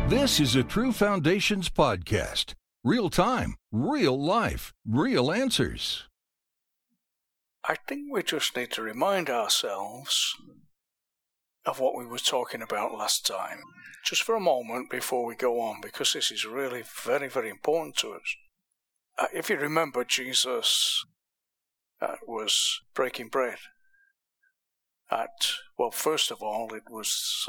This is a True Foundations podcast. Real time, real life, real answers. I think we just need to remind ourselves of what we were talking about last time, just for a moment before we go on, because this is really very, very important to us. If you remember, Jesus was breaking bread first of all, it was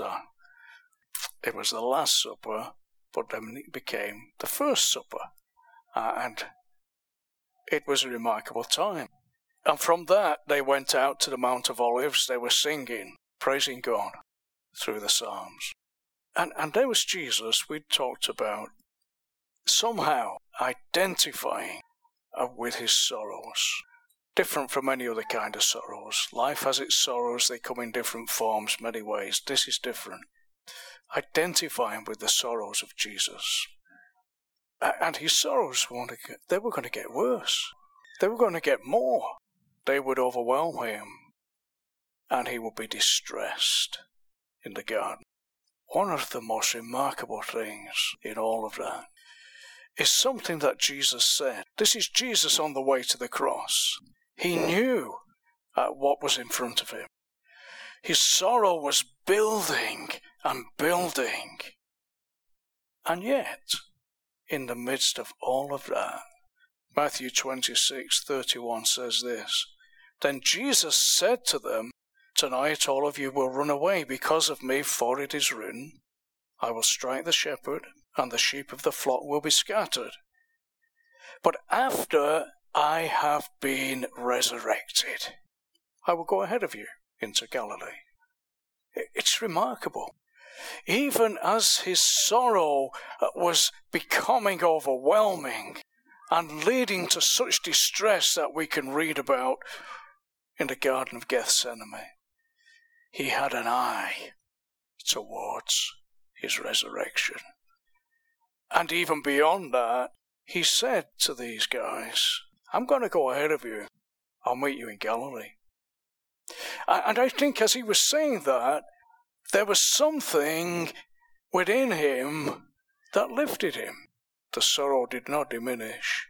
the Last Supper, but then it became the First Supper, and it was a remarkable time. And from that, they went out to the Mount of Olives. They were singing, praising God through the Psalms. And there was Jesus we talked about, somehow identifying with his sorrows. Different from any other kind of sorrows. Life has its sorrows. They come in different forms, many ways. This is different. Identifying with the sorrows of Jesus. And his sorrows, they were going to get worse. They were going to get more. They would overwhelm him, and he would be distressed in the garden. One of the most remarkable things in all of that is something that Jesus said. This is Jesus on the way to the cross. He knew what was in front of him. His sorrow was building and building. And yet, in the midst of all of that, Matthew 26:31 says this, "Then Jesus said to them, 'Tonight all of you will run away because of me, for it is written, I will strike the shepherd, and the sheep of the flock will be scattered. But after I have been resurrected, I will go ahead of you into Galilee.'" It's remarkable. Even as his sorrow was becoming overwhelming and leading to such distress that we can read about in the Garden of Gethsemane, he had an eye towards his resurrection. And even beyond that, he said to these guys, "I'm going to go ahead of you. I'll meet you in Galilee." And I think as he was saying that, there was something within him that lifted him. The sorrow did not diminish.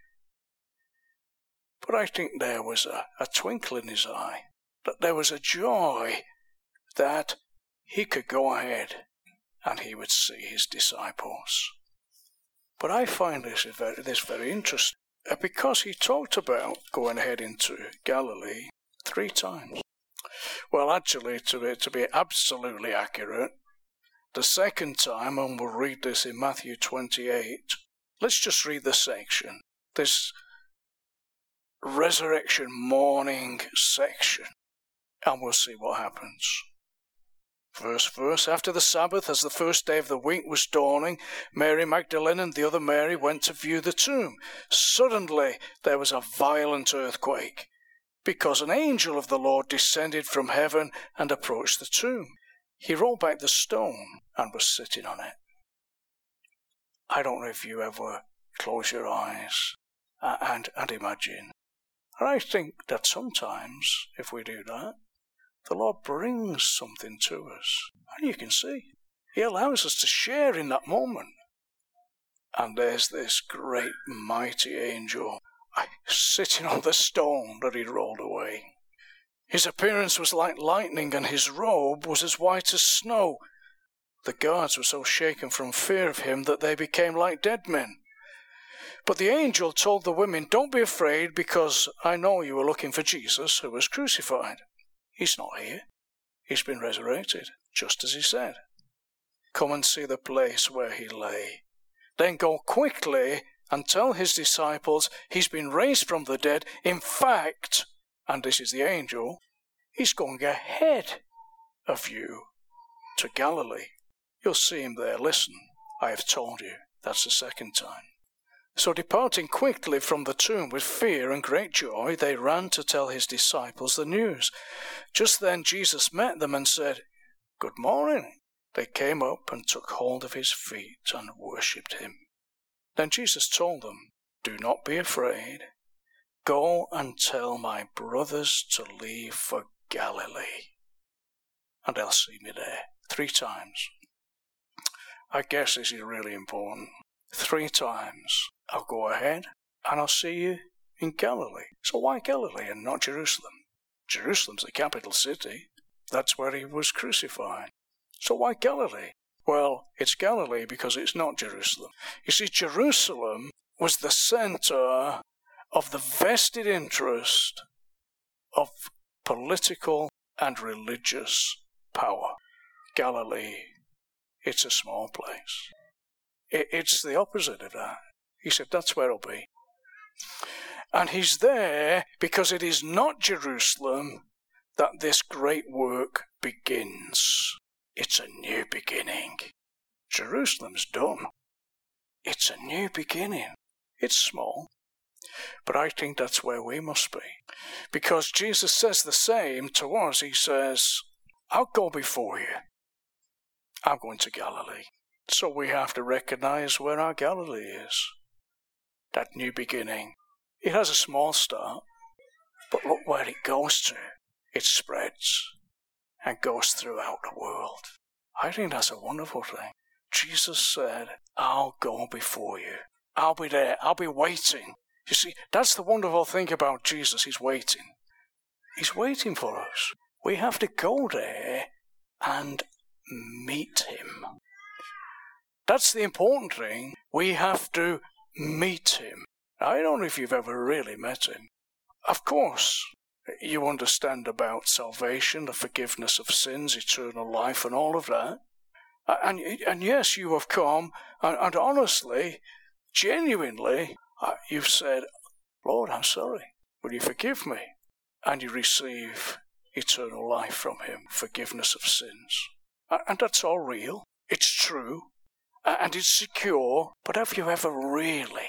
But I think there was a twinkle in his eye, that there was a joy that he could go ahead and he would see his disciples. But I find this very interesting, because he talked about going ahead into Galilee 3 times. Well, actually, to be absolutely accurate, the second time, and we'll read this in Matthew 28, let's just read the section, this resurrection morning section, and we'll see what happens. First verse, "After the Sabbath, as the first day of the week was dawning, Mary Magdalene and the other Mary went to view the tomb. Suddenly there was a violent earthquake, because an angel of the Lord descended from heaven and approached the tomb. He rolled back the stone and was sitting on it." I don't know if you ever close your eyes and imagine. And I think that sometimes, if we do that, the Lord brings something to us. And you can see, he allows us to share in that moment. And there's this great mighty angel sitting on the stone that he rolled away. His appearance was like lightning, and his robe was as white as snow. The guards were so shaken from fear of him that they became like dead men. But the angel told the women, "Don't be afraid, because I know you are looking for Jesus who was crucified. He's not here. He's been resurrected, just as he said. Come and see the place where he lay. Then go quickly and tell his disciples he's been raised from the dead. In fact," and this is the angel, "he's going ahead of you to Galilee. You'll see him there. Listen, I have told you." That's the second time. So departing quickly from the tomb with fear and great joy, they ran to tell his disciples the news. Just then Jesus met them and said, "Good morning." They came up and took hold of his feet and worshipped him. Then Jesus told them, "Do not be afraid. Go and tell my brothers to leave for Galilee, and they'll see me there." 3 times. I guess this is really important. 3 times, I'll go ahead and I'll see you in Galilee. So why Galilee and not Jerusalem? Jerusalem's the capital city. That's where he was crucified. So why Galilee? Well, it's Galilee because it's not Jerusalem. You see, Jerusalem was the center of the vested interest of political and religious power. Galilee, it's a small place. It's the opposite of that. He said, that's where I'll be. And he's there because it is not Jerusalem that this great work begins. It's a new beginning. Jerusalem's done. It's a new beginning. It's small, but I think that's where we must be. Because Jesus says the same to us. He says, I'll go before you. I'm going to Galilee. So we have to recognize where our Galilee is. That new beginning. It has a small start, but look where it goes to. It spreads and goes throughout the world. I think that's a wonderful thing. Jesus said, I'll go before you. I'll be there. I'll be waiting. You see, that's the wonderful thing about Jesus. He's waiting. He's waiting for us. We have to go there and meet him. That's the important thing. We have to meet him. I don't know if you've ever really met him. Of course, you understand about salvation, the forgiveness of sins, eternal life, and all of that. And yes, you have come, and honestly, genuinely, you've said, Lord, I'm sorry. Will you forgive me? And you receive eternal life from him, forgiveness of sins. And that's all real. It's true. And it's secure. But have you ever really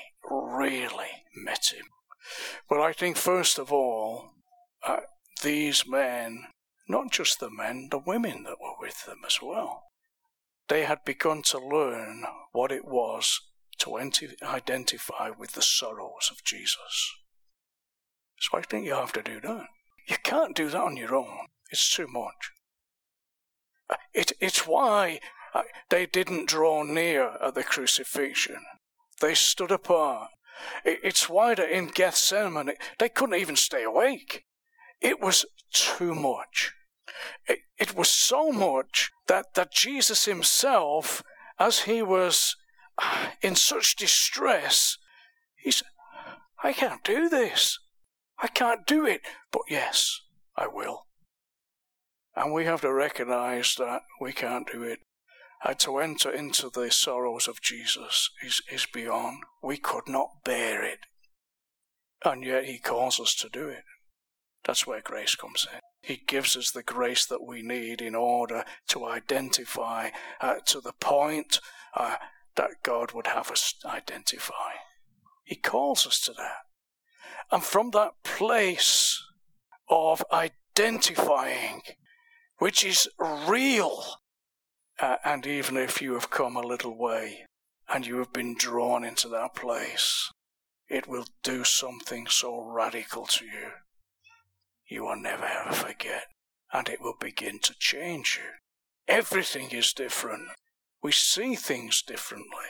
met him? Well, I think first of all, these men, not just the men, the women that were with them as well, they had begun to learn what it was to identify with the sorrows of Jesus. So I think you have to do that. You can't do that on your own. It's too much. It's why they didn't draw near at the crucifixion. They stood apart. It's why that in Gethsemane, they couldn't even stay awake. It was too much. It was so much that Jesus himself, as he was in such distress, he said, I can't do this. I can't do it. But yes, I will. And we have to recognize that we can't do it. And to enter into the sorrows of Jesus is beyond. We could not bear it. And yet he calls us to do it. That's where grace comes in. He gives us the grace that we need in order to identify to the point that God would have us identify. He calls us to that. And from that place of identifying, which is real, and even if you have come a little way and you have been drawn into that place, it will do something so radical to you. You will never ever forget, and it will begin to change you. Everything is different. We see things differently.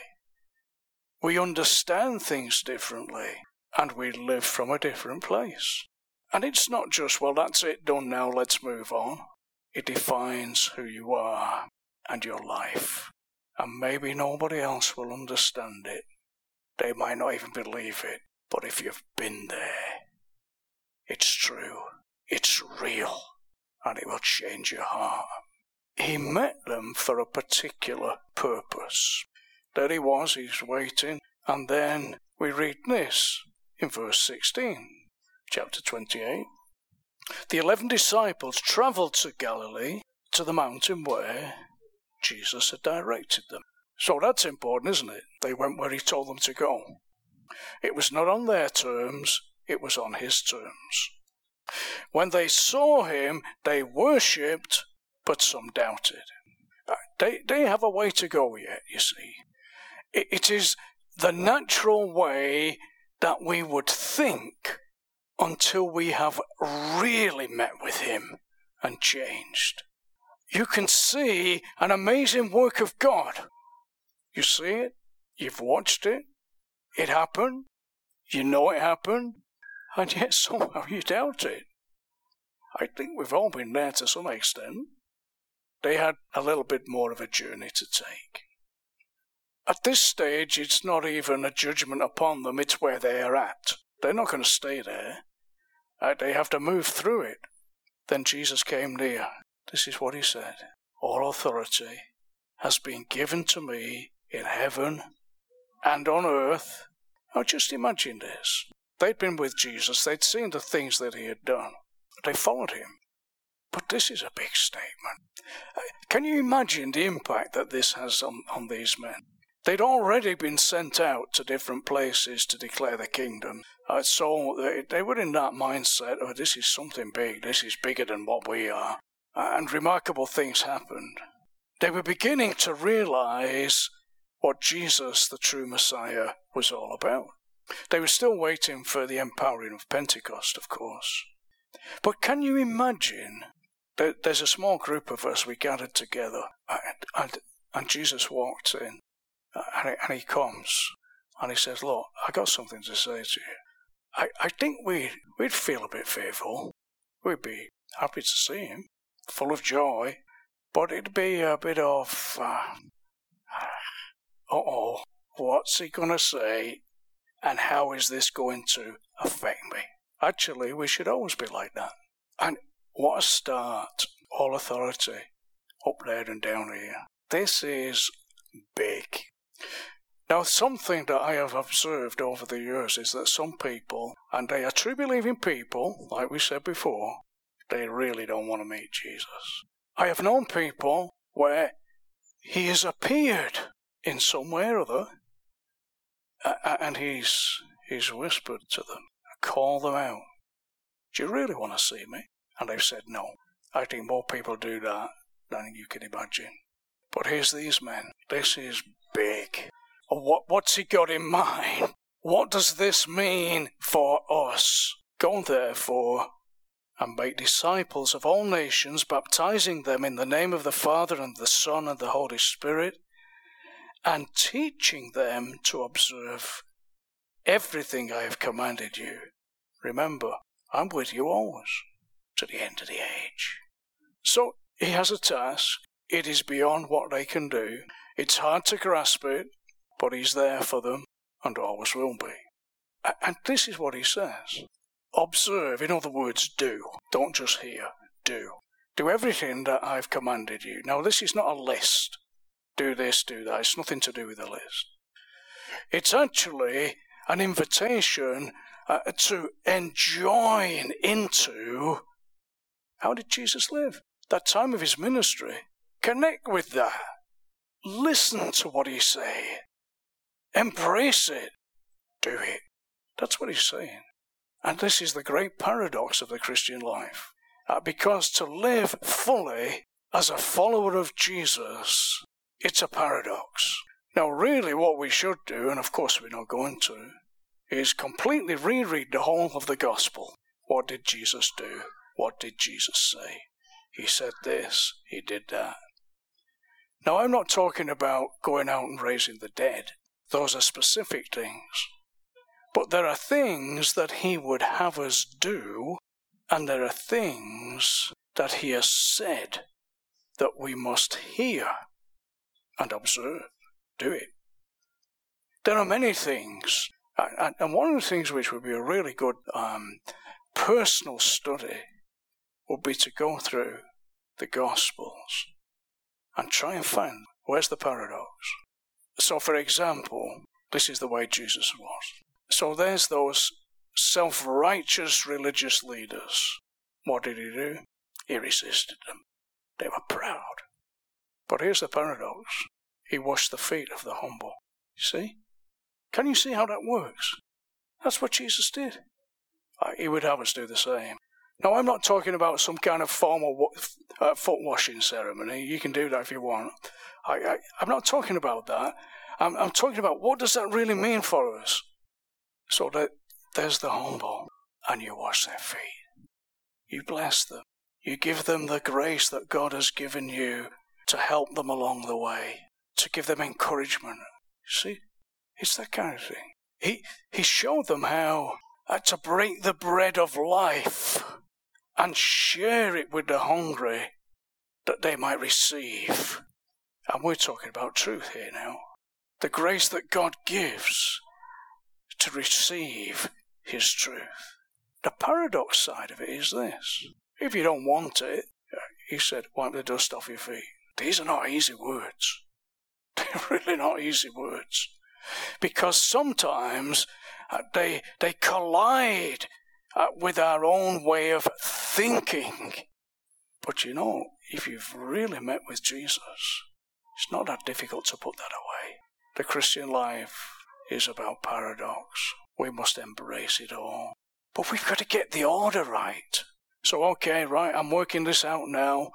We understand things differently, and we live from a different place. And it's not just, well, that's it, done now, let's move on. It defines who you are and your life. And maybe nobody else will understand it. They might not even believe it. But if you've been there, it's true. It's real. And it will change your heart. He met them for a particular purpose. There he was, he's waiting. And then we read this in verse 16, chapter 28. The 11 disciples travelled to Galilee, to the mountain where Jesus had directed them. So that's important, isn't it? They went where he told them to go. It was not on their terms, it was on his terms. When they saw him, they worshipped, but some doubted. They have a way to go yet, you see. It is the natural way that we would think until we have really met with him and changed. You can see an amazing work of God, You see it, you've watched it, it happened, you know it happened, and yet somehow you doubt it. I think we've all been there to some extent. They had a little bit more of a journey to take. At this stage, it's not even a judgment upon them, it's where they are at. They're not going to stay there. They have to move through it. Then Jesus came near. This is what he said. All authority has been given to me in heaven and on earth. Now just imagine this. They'd been with Jesus. They'd seen the things that he had done. They followed him. But this is a big statement. Can you imagine the impact that this has on these men? They'd already been sent out to different places to declare the kingdom. So they were in that mindset, oh, this is something big. This is bigger than what we are. And remarkable things happened. They were beginning to realize what Jesus, the true Messiah, was all about. They were still waiting for the empowering of Pentecost, of course. But can you imagine that there's a small group of us, we gathered together, and Jesus walked in, and he comes, and he says, look, I got something to say to you. I think we'd feel a bit fearful. We'd be happy to see him, full of joy, but it'd be a bit of, what's he going to say, and how is this going to affect me? Actually, we should always be like that. And what a start. All authority, up there and down here. This is big. Now, something that I have observed over the years is that some people, and they are true believing people, like we said before, they really don't want to meet Jesus. I have known people where he has appeared in some way or other, and he's whispered to them, call them out. Do you really want to see me? And they've said no. I think more people do that than you can imagine. But here's these men. This is big. What's he got in mind? What does this mean for us? Go therefore and make disciples of all nations, baptizing them in the name of the Father and the Son and the Holy Spirit, and teaching them to observe everything I have commanded you. Remember, I'm with you always, to the end of the age. So he has a task. It is beyond what they can do. It's hard to grasp it, but he's there for them and always will be. And this is what he says. Observe, in other words, do. Don't just hear, do. Do everything that I've commanded you. Now, this is not a list. Do this, do that. It's nothing to do with a list. It's actually an invitation to enjoin into how did Jesus live? That time of his ministry. Connect with that. Listen to what he's saying. Embrace it. Do it. That's what he's saying. And this is the great paradox of the Christian life. Because to live fully as a follower of Jesus, it's a paradox. Now, really what we should do, and of course we're not going to, is completely reread the whole of the gospel. What did Jesus do? What did Jesus say? He said this, he did that. Now, I'm not talking about going out and raising the dead. Those are specific things. But there are things that he would have us do, and there are things that he has said that we must hear and observe. Do it. There are many things, and one of the things which would be a really good personal study would be to go through the Gospels and try and find where's the paradox. So, for example, this is the way Jesus was. So there's those self-righteous religious leaders. What did he do? He resisted them. They were proud. But here's the paradox. He washed the feet of the humble. You see? Can you see how that works? That's what Jesus did. He would have us do the same. Now, I'm not talking about some kind of formal foot washing ceremony. You can do that if you want. I'm not talking about that. I'm talking about what does that really mean for us? So that there's the humble, and you wash their feet. You bless them. You give them the grace that God has given you to help them along the way. to give them encouragement. See, it's that kind of thing. He showed them how to break the bread of life and share it with the hungry that they might receive. And we're talking about truth here now. The grace that God gives to receive his truth. The paradox side of it is this. If you don't want it, he said, wipe the dust off your feet. These are not easy words. They're really not easy words. Because sometimes they collide with our own way of thinking. But you know, if you've really met with Jesus, it's not that difficult to put that away. The Christian life is about paradox. We must embrace it all. But we've got to get the order right. So, okay, right, I'm working this out now.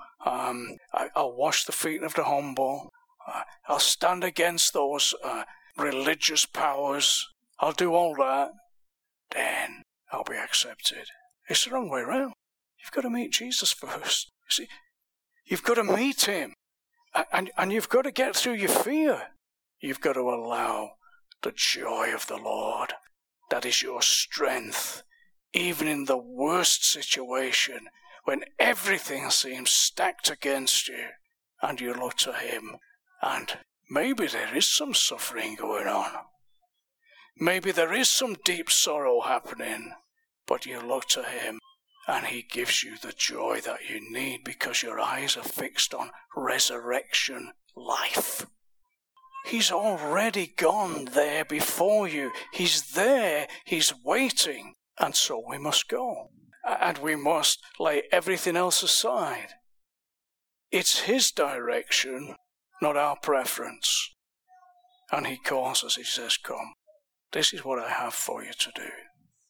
I'll wash the feet of the humble. I'll stand against those religious powers. I'll do all that. Then I'll be accepted. It's the wrong way around. You've got to meet Jesus first. You see, you've got to meet him. And you've got to get through your fear. You've got to allow the joy of the Lord. That is your strength. Even in the worst situation, when everything seems stacked against you, and you look to him, and maybe there is some suffering going on. Maybe there is some deep sorrow happening, but you look to him, and he gives you the joy that you need because your eyes are fixed on resurrection life. He's already gone there before you. He's there. He's waiting. And so we must go. And we must lay everything else aside. It's his direction, not our preference. And he calls us, he says, come, this is what I have for you to do.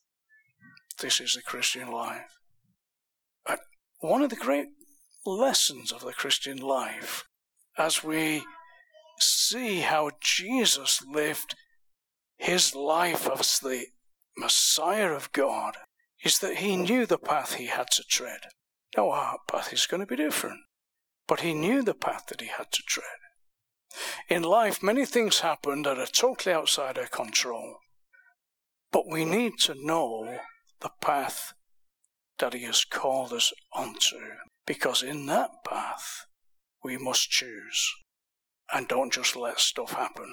This is the Christian life. And one of the great lessons of the Christian life, as we see how Jesus lived his life as the Messiah of God, is that he knew the path he had to tread. Now our path is going to be different, but he knew the path that he had to tread. In life, many things happen that are totally outside our control, but we need to know the path that he has called us onto, because in that path we must choose and don't just let stuff happen.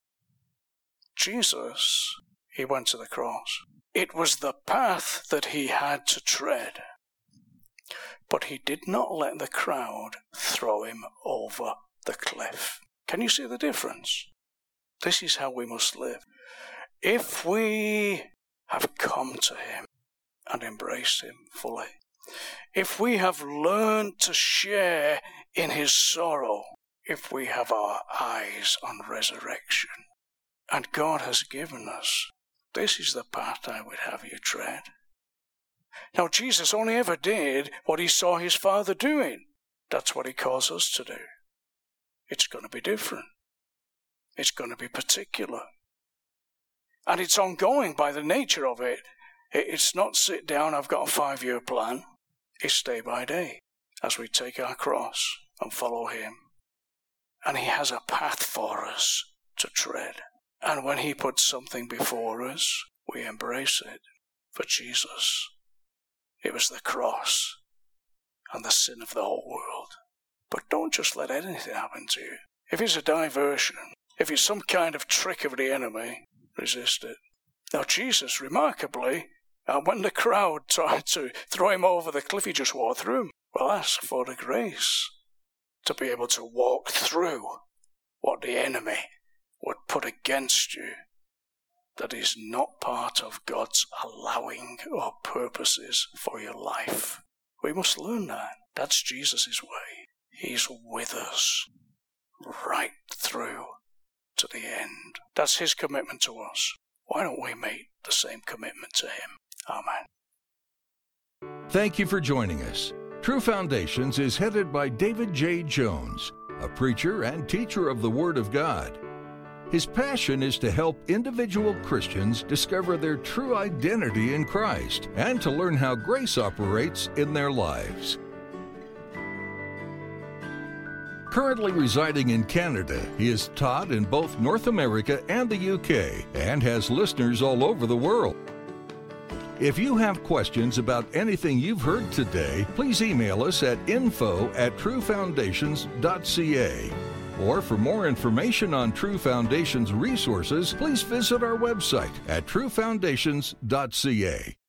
Jesus, he went to the cross. It was the path that he had to tread. But he did not let the crowd throw him over the cliff. Can you see the difference? This is how we must live. If we have come to him and embraced him fully, if we have learned to share in his sorrow, if we have our eyes on resurrection, and God has given us, this is the path I would have you tread. Now, Jesus only ever did what he saw his Father doing. That's what he calls us to do. It's going to be different. It's going to be particular. And it's ongoing by the nature of it. It's not sit down, I've got a 5-year plan. It's day by day as we take our cross and follow him. And he has a path for us to tread. And when he puts something before us, we embrace it. For Jesus, it was the cross and the sin of the whole world. But don't just let anything happen to you. If it's a diversion, if it's some kind of trick of the enemy, resist it. Now Jesus, remarkably, when the crowd tried to throw him over the cliff, he just walked through him. Well, ask for the grace to be able to walk through what the enemy would put against you that is not part of God's allowing or purposes for your life. We must learn that. That's Jesus' way. He's with us right through to the end. That's his commitment to us. Why don't we make the same commitment to him? Amen. Thank you for joining us. True Foundations is headed by David J. Jones, a preacher and teacher of the Word of God. His passion is to help individual Christians discover their true identity in Christ and to learn how grace operates in their lives. Currently residing in Canada, he has taught in both North America and the UK and has listeners all over the world. If you have questions about anything you've heard today, please email us at info@truefoundations.ca. Or for more information on True Foundations resources, please visit our website at truefoundations.ca.